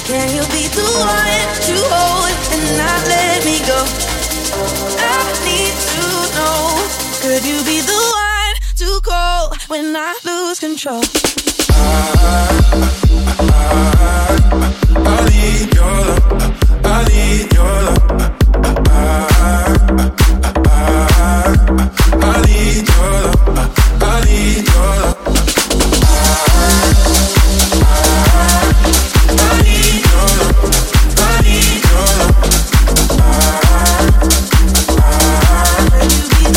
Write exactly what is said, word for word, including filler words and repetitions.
Can you be the one to hold and not let me go? I need to know. Could you be the one to call when I lose control? Uh, uh, uh,